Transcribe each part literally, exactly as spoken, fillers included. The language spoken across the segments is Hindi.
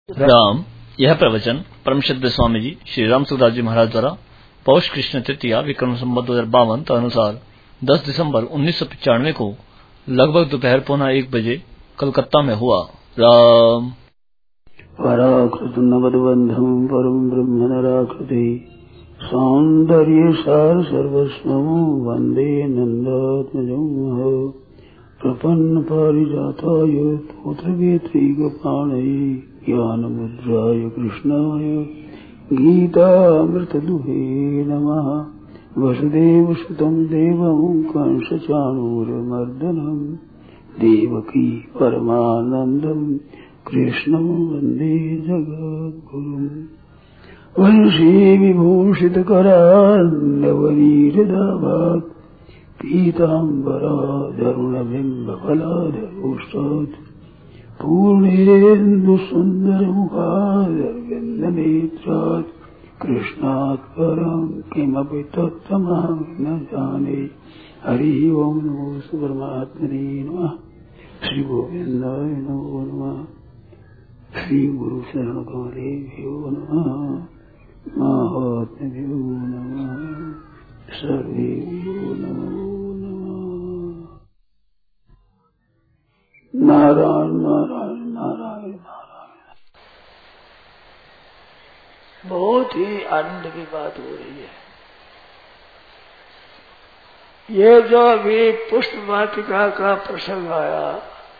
राम। यह प्रवचन परम श्रद्धेय स्वामी जी श्री राम सुखदास जी महाराज द्वारा पौष कृष्ण तृतीया विक्रम संवत दो हजार बावन के अनुसार दस दिसंबर उन्नीस सौ पिचानवे को लगभग दोपहर पौना एक बजे कलकत्ता में हुआ। राम। पराकृत नवदबंधम परम ब्रह्म नराकृति सौंदर्य सार सर्वस्वम वंदे नंदात्मजं प्रपन्न पारिजाताय पुत्रवेत्रैकपाणये ज्ञानमुद्राय कृष्णाय गीतामृतदुहे नमः। वसुदेवसुतं देवं कंसचाणूरमर्दनं देवकी परमानन्दं कृष्णं वन्दे जगद्गुरुम्। वंशी विभूषितकरान्नवनीरदाभात् पीताम्बराधरुणबिम्बफलाधरोष्टात् पूर्णेन्दुसुन्दरमुखादरविन्दनेत्रात् कृष्णात् परं किमपि तत्त्वमहं न जाने। हरि ओं नमो परमात्मने नमः। श्री गोविन्दाय नमो नमः। श्री गुरु शरण कमलेभ्यो नमः। महात्म्यो नमः। सर्वेभ्यो नमो नमः। नारायण नारायण नारायण नारायण। बहुत ही आनंद की बात हो रही है। ये जो अभी पुष्प वाटिका का प्रसंग आया,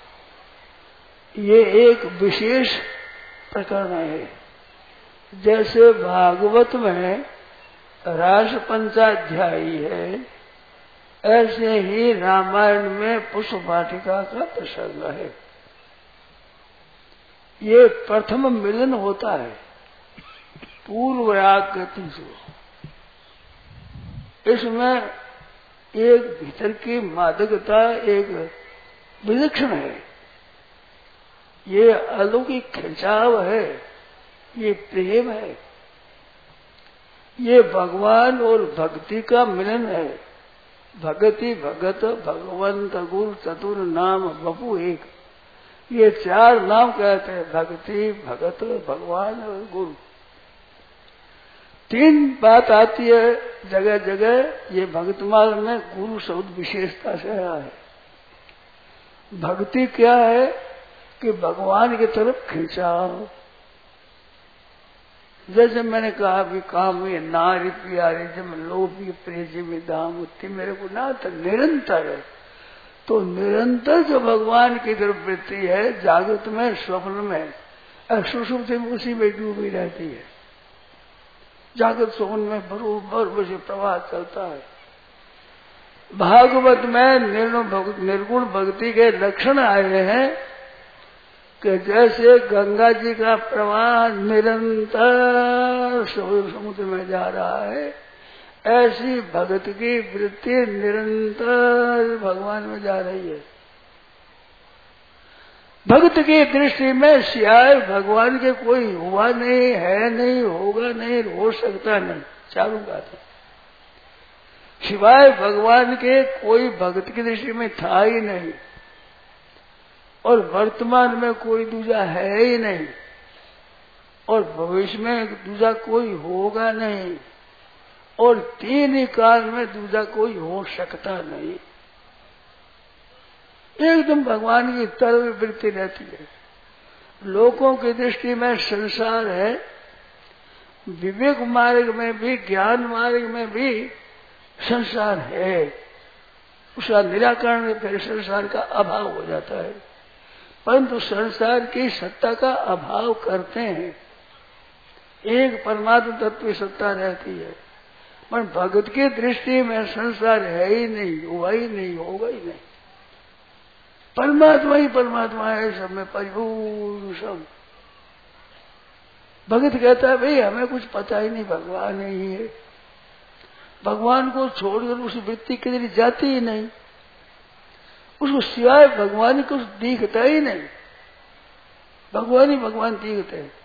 ये एक विशेष प्रकरण है। जैसे भागवत में रास पंचाध्यायी है, ऐसे ही रामायण में पुष्प वाटिका का प्रसंग है। ये प्रथम मिलन होता है पूर्व आकृति से। इसमें एक भीतर की मादकता एक विलक्षण है। ये अलौकिक खिंचाव है, ये प्रेम है, ये भगवान और भक्ति का मिलन है। भगति भगत भगवंत गुरु चतुर नाम बपू एक, ये चार नाम कहते हैं। भक्ति भगत भगवान और गुरु, तीन बात आती है जगह जगह। ये भक्तमाल में गुरु शब्द विशेषता से आया है। भक्ति क्या है कि भगवान की तरफ खिंचाव। जैसे मैंने कहा भी काम ये नारी प्यारी जब लोभी प्रेजी में दाम उत्ती मेरे को ना तो निरंतर है। तो निरंतर जो भगवान की तरफ वृत्ति है, जागृत में स्वप्न में सुषुप्ति में उसी में डूबी रहती है। जागृत स्वप्न में बरोबर वैसे प्रवाह चलता है। भागवत में निर्गुण भक्ति के लक्षण आए हैं कि जैसे गंगा जी का प्रवाह निरंतर समुद्र में जा रहा है, ऐसी भगत की वृत्ति निरंतर भगवान में जा रही है। भक्त की दृष्टि में सिवाय भगवान के कोई हुआ नहीं, है नहीं, होगा नहीं, हो सकता नहीं। चालू बात है। सिवाय भगवान के कोई भक्त की दृष्टि में था ही नहीं, और वर्तमान में कोई दूजा है ही नहीं, और भविष्य में दूजा कोई होगा नहीं, और तीन ही काल में दूजा कोई हो सकता नहीं। एकदम भगवान की तरफ वृत्ति रहती है। लोगों की दृष्टि में संसार है, विवेक मार्ग में भी ज्ञान मार्ग में भी संसार है। उसका निराकरण में फिर संसार का अभाव हो जाता है, परंतु संसार की सत्ता का अभाव करते हैं। एक परमात्मा तत्व की सत्ता रहती है, पर भगत की दृष्टि में संसार है ही नहीं, हुआ ही नहीं, होगा ही नहीं। परमात्मा ही परमात्मा है, सब में परिपूर्ण सब। भगत कहता है भाई हमें कुछ पता ही नहीं, भगवान ही है। भगवान को छोड़कर उस वृत्ति के लिए जाती ही नहीं, उसको सिवाय भगवान कुछ दिखता ही नहीं। भगवान ही भगवान दिखते हैं।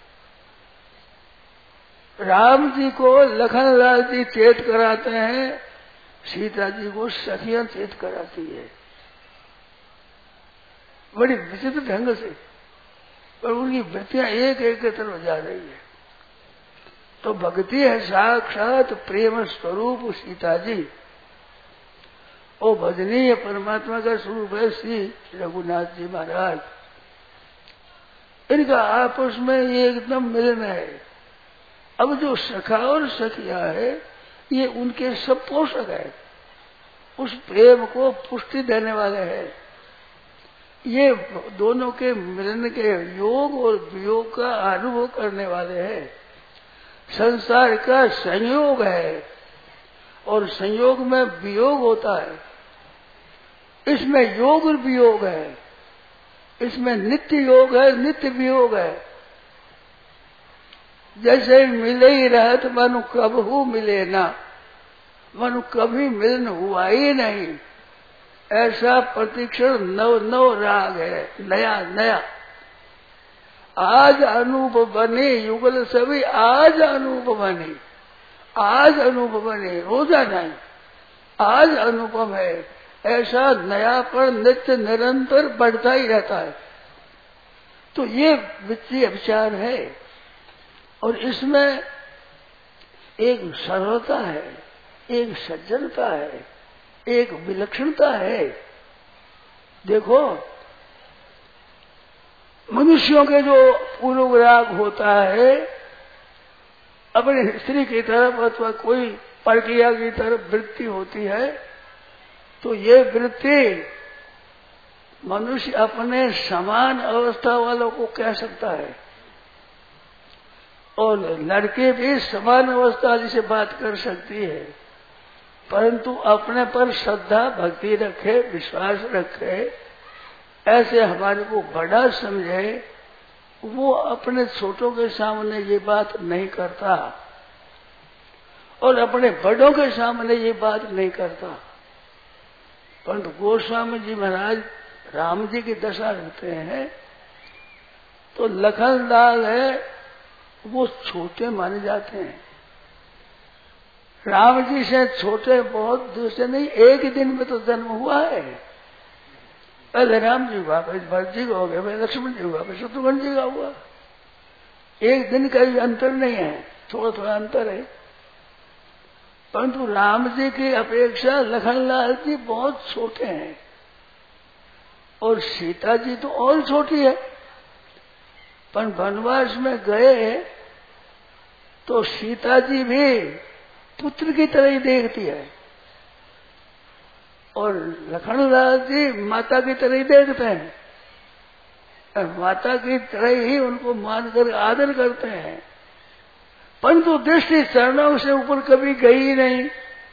राम जी को लखन लाल जी चेत कराते हैं, सीता जी को सखियां चेत कराती है, बड़ी विचित्र ढंग से। पर उनकी वृत्तियां एक एक की तरफ जा रही है। तो भक्ति है साक्षात प्रेम स्वरूप सीता जी, और भजनीय परमात्मा का स्वरूप है श्री रघुनाथ जी महाराज। इनका आपस में ये एकदम मिलन है। अब जो सखा और सखिया है ये उनके सब पोषक है, उस प्रेम को पुष्टि देने वाले हैं। ये दोनों के मिलन के योग और वियोग का अनुभव करने वाले हैं। संसार का संयोग है और संयोग में वियोग होता है, इसमें योग और वियोग है, इसमें नित्य योग है, नित्य वियोग है। जैसे मिले ही रहे तो मनु कबहू मिले ना, मनु कभी मिलन हुआ ही नहीं, ऐसा प्रतिक्षण नव नव राग है, नया नया। आज अनुभव बने युगल सभी, आज अनुभव बने, आज अनुभव बने, रोजा नहीं, आज अनुभव है। ऐसा नया पर नित्य निरंतर बढ़ता ही रहता है। तो ये वित्तीय विचार है, और इसमें एक सरलता है, एक सज्जनता है, एक विलक्षणता है। देखो मनुष्यों के जो पूर्वराग होता है अपने स्त्री की तरफ अथवा कोई प्रक्रिया की तरफ वृत्ति होती है, तो ये वृत्ति मनुष्य अपने समान अवस्था वालों को कह सकता है, और लड़के भी समान अवस्था वाली से बात कर सकती है, परंतु अपने पर श्रद्धा भक्ति रखे, विश्वास रखे, ऐसे हमारे को बड़ा समझे, वो अपने छोटों के सामने ये बात नहीं करता और अपने बड़ों के सामने ये बात नहीं करता। परंतु गोस्वामी जी महाराज राम जी की दशा रहते हैं तो लखनलाल है वो छोटे माने जाते हैं। राम जी से छोटे बहुत दूसरे नहीं, एक दिन में तो जन्म हुआ है। पहले राम जी हुआ, फिर भरत जी का हो गया, फिर लक्ष्मण जी हुआ, फिर शत्रुघ्न जी का हुआ। एक दिन का भी अंतर नहीं है, थोड़ा थोड़ा अंतर है। परंतु राम जी की अपेक्षा लखनलाल जी बहुत छोटे हैं, और सीता जी तो और छोटी है। पर वनवास में गए तो सीता जी भी पुत्र की तरह ही देखती है, और लखनलाल जी माता की तरह ही देखते हैं, और माता की तरह ही उनको मानकर आदर करते हैं। परंतु दृष्टि चरणों से ऊपर कभी गई ही नहीं,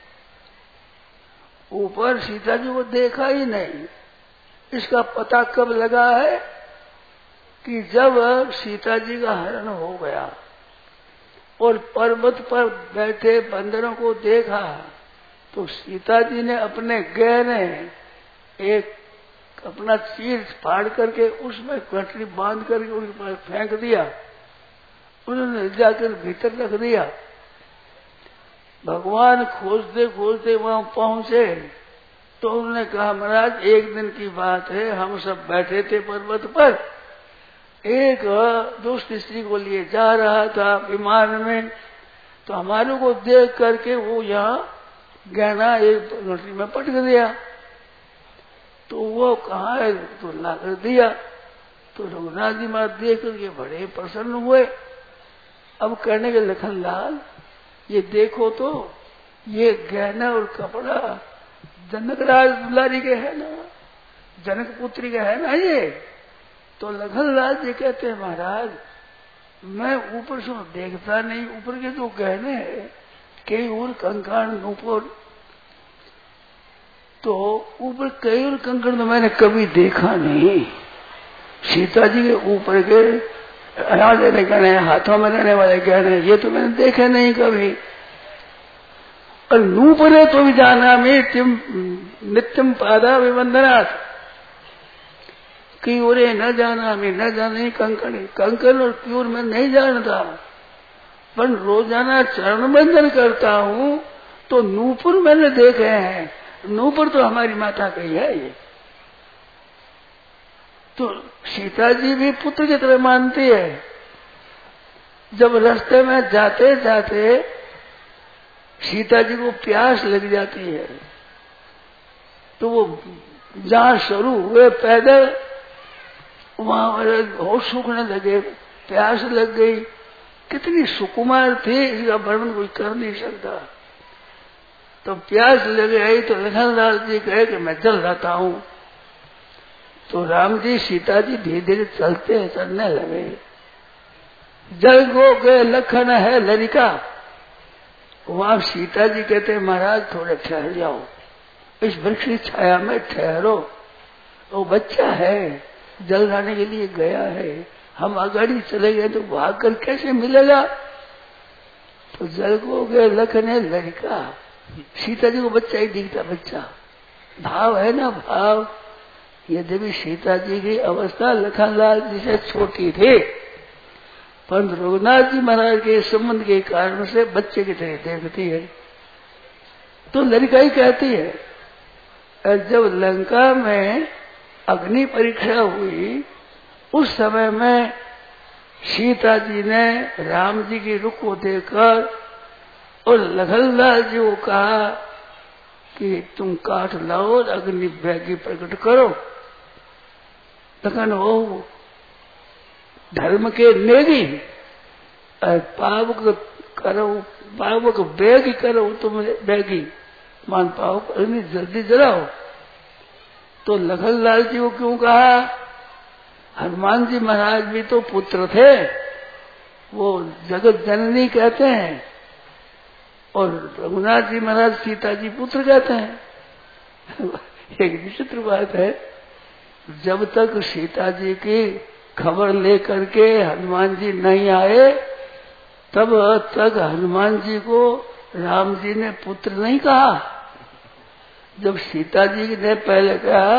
ऊपर सीता जी को देखा ही नहीं। इसका पता कब लगा है कि जब सीता जी का हरण हो गया और पर्वत पर बैठे बंदरों को देखा, तो सीता जी ने अपने गहने एक अपना चीर फाड़ करके उसमें गठरी बांध करके उनके पास फेंक दिया, उन्होंने जाकर भीतर रख दिया। भगवान खोजते खोजते वहां पहुंचे तो उन्होंने कहा, महाराज एक दिन की बात है, हम सब बैठे थे पर्वत पर, एक दुष्ट स्त्री को लिए जा रहा था विमान में, तो हमारे को देख करके वो यहाँ गहना एक गठरी में पटक दिया। तो वो कहाँ है, तो ला कर दिया। तो रघुनाथ जी महाराज देख करके बड़े प्रसन्न हुए। अब कहने के लखनलाल ये देखो तो ये गहना और कपड़ा जनक राज दुलारी के है ना, जनक पुत्री के है ना ये। तो लखनलाल जी कहते हैं, महाराज मैं ऊपर से देखता नहीं, ऊपर के जो गहने हैं कई और कंकण ऊपर, तो ऊपर कई और कंकण तो मैंने कभी देखा नहीं। सीता जी के ऊपर के यहाँ देने गहने, हाथों में रहने वाले गहने, ये तो मैंने देखे नहीं कभी। और नूपुरे तो भी जाना में तिम नित्यम पादा विवंदनाथ की ओरे न जाना में न जाने कंकण, कंकण और क्यूर में नहीं जानता, पर रोजाना चरण बंदन करता हूँ तो नूपुर मैंने देखे हैं। नूपुर तो हमारी माता का ही है ये। तो सीता जी भी पुत्र की तरह मानती है। जब रास्ते में जाते जाते सीता जी को प्यास लग जाती है, तो वो जहां शुरू हुए पैदल वहां बहुत सूखने लगे, प्यास लग गई। कितनी सुकुमार थी, इसका वर्णन कोई कर नहीं सकता। तो प्यास लग गई तो लखनलाल जी कहे कि मैं चल जाता हूं। तो राम जी सीता जी धीरे धीरे चलते चलने लगे। जल गो गए लखन है ललिका। वहां सीता जी कहते महाराज थोड़े ठहर जाओ, इस वृक्ष की छाया में ठहरो। वो बच्चा है, जल लाने के लिए गया है, हम आगाड़ी चले गए तो भाग कर कैसे मिलेगा। तो जल को गए लखन है लड़का। सीता जी को बच्चा ही दिखता, बच्चा भाव है ना, भाव। यद्यपि सीता जी की अवस्था लखनलाल जी से छोटी थी, परंतु रघुनाथ जी महाराज के संबंध के कारण से बच्चे की तरह देखती है। तो लड़का ही कहती है। जब लंका में अग्नि परीक्षा हुई उस समय में सीता जी ने राम जी की रुख को देखकर और लखनलाल जी को कहा कि तुम काठ लाओ और अग्नि बैगी प्रकट करो। लखन हो धर्म के नेगी, पावक करो, पावक बैगी करो, तुम बैगी मान पाओ, अग्नि जल्दी जलाओ। तो लखनलाल जी को क्यों कहा? हनुमान जी महाराज भी तो पुत्र थे, वो जगत जननी कहते हैं, और रघुनाथ जी महाराज सीता जी पुत्र कहते हैं। एक विचित्र बात है, जब तक सीता जी की खबर लेकर के हनुमान जी नहीं आए तब तक हनुमान जी को राम जी ने पुत्र नहीं कहा। जब सीता जी ने पहले कहा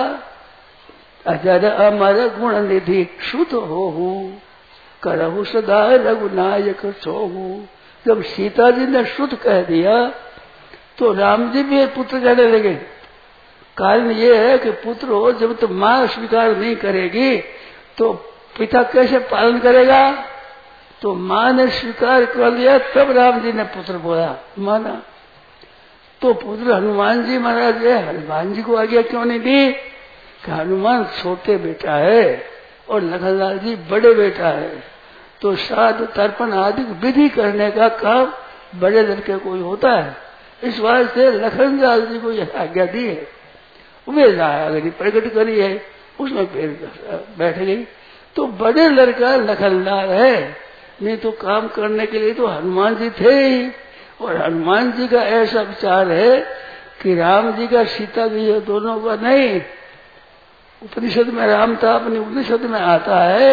अजर अमर गुण निधि शुद्ध हो करहु सदा रघुनायक छोहू। जब सीता जी ने शुद्ध कह दिया तो राम जी भी पुत्र कहने लगे। कारण ये है कि पुत्र हो, जब तो माँ स्वीकार नहीं करेगी तो पिता कैसे पालन करेगा। तो माँ ने स्वीकार कर लिया तब राम जी ने पुत्र बोला, माना। तो पुत्र हनुमान जी महाराज है, हनुमान जी को आज्ञा क्यों नहीं दी कि हनुमान छोटे बेटा है और लखनलाल जी बड़े बेटा है, तो श्राद्ध तर्पण आदि विधि करने का काम बड़े लड़के को ही होता है। इस वास्ते लखनलाल जी को यह आज्ञा दी है। वे अग्नि प्रकट करी है, उसमें फिर बैठ गई। तो बड़े लड़का लखनलाल है, नहीं तो काम करने के लिए तो हनुमान जी थे ही। और हनुमान जी का ऐसा विचार है कि राम जी का सीता जी है दोनों का नहीं। उपनिषद में राम था, अपने उपनिषद में आता है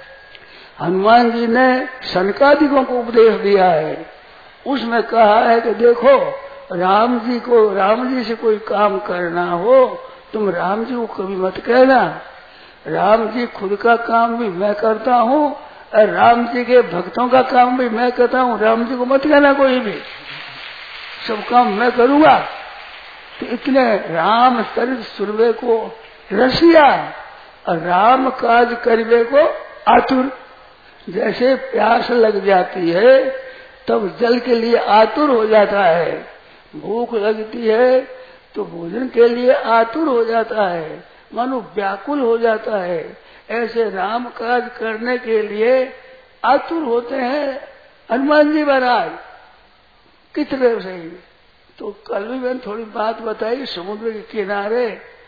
हनुमान जी ने सनकादिकों को उपदेश दिया है। उसमें कहा है कि देखो राम जी को, राम जी से कोई काम करना हो तुम राम जी को कभी मत कहना। राम जी खुद का काम भी मैं करता हूँ और राम जी के भक्तों का काम भी मैं करता हूँ। राम जी को मत कहना कोई भी, सब काम मैं करूँगा। तो इतने राम चरित सुरवे को रसिया और राम काज करवे को आतुर। जैसे प्यास लग जाती है तब जल के लिए आतुर हो जाता है, भूख लगती है तो भोजन के लिए आतुर हो जाता है, मानो व्याकुल हो जाता है। ऐसे राम काज करने के लिए आतुर होते हैं हनुमान जी महाराज कितने सही। तो कल भी मैंने थोड़ी बात बताई, समुद्र के किनारे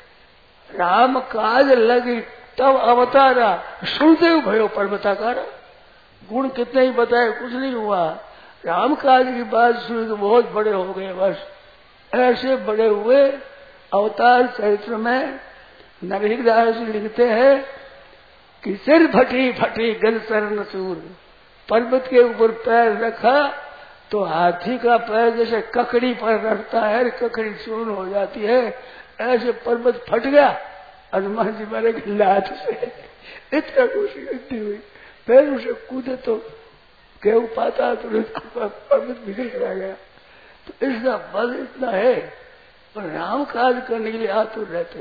राम काज लगी तब अवतारा, सुनते हुए भयो पर्वताकारा। गुण कितने ही बताए कुछ नहीं हुआ, राम काज की बात सुन के बहुत बड़े हो गए। बस ऐसे बड़े हुए अवतार चरित्र में नरहिरदास लिखते हैं कि सिर फटी फटी गल चरण चूर। पर्वत के ऊपर पैर रखा तो हाथी का पैर जैसे ककड़ी पर रखता है, ककड़ी चूर्ण हो जाती है, ऐसे पर्वत फट गया हनुमान जी मारे की लात से। इतना खुशी हुई, पैर उसे कूदे तो गेहूं पाता तो पर्वत बिगड़ चला गया। तो इसका बल इतना है, पर राम काज करने के लिए आतुर रहते हैं।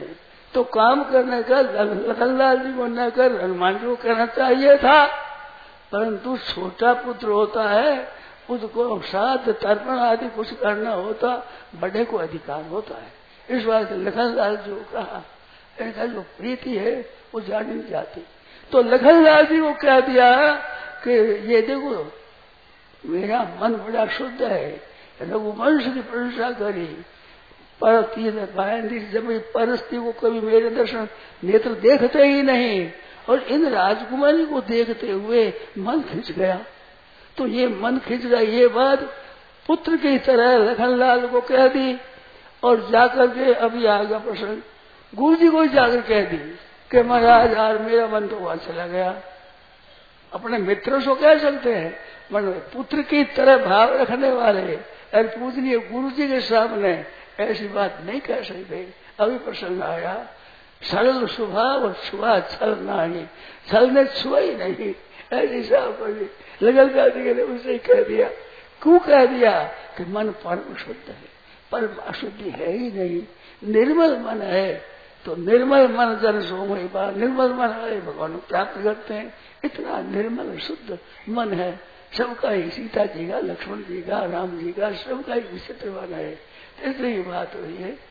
तो काम करने का लखनलाल जी को न कर हनुमान जी को कहना चाहिए था, परंतु छोटा पुत्र होता है, उसको श्राद्ध तर्पण आदि कुछ करना होता, बड़े को अधिकार होता है। इस बात लखनलाल जी को कहा, इनका जो प्रीति है वो जानी नहीं जाती। तो लखनलाल जी को कह दिया कि ये देखो मेरा मन बड़ा शुद्ध है, रघुवंश की प्रशंसा करी, पर जब परस्ती को कभी मेरे दर्शन नेत्र देखते ही नहीं, और इन राजकुमारी को देखते हुए मन खिंच गया। तो ये मन खिंच गया, ये बात पुत्र की तरह लखनलाल को कह दी, और जाकर के अभी आगे प्रसंग गुरु जी को जाकर कह दी कि महाराज यार मेरा मन तो वहां चला गया। अपने मित्रों से कह सकते हैं, मन पुत्र की तरह भाव रखने वाले और पूजनीय गुरु जी के सामने ऐसी बात नहीं कह सकते। अभी प्रसंग आया, सरल स्वभाव छुआ छल नहीं, छल ने छुआ ही नहीं, ऐसी साहब लगल गादी ने उसे कह दिया। क्यों कह दिया कि मन परम शुद्ध है, परम अशुद्धि है ही नहीं, निर्मल मन है। तो निर्मल मन जन सोमय बार, निर्मल मन वाले भगवान को प्राप्त करते हैं। इतना निर्मल शुद्ध मन है सबका ही, सीता जी का, लक्ष्मण जी का, राम जी का, सबका ही विचित्र मन है। इसलिए बात हुई है।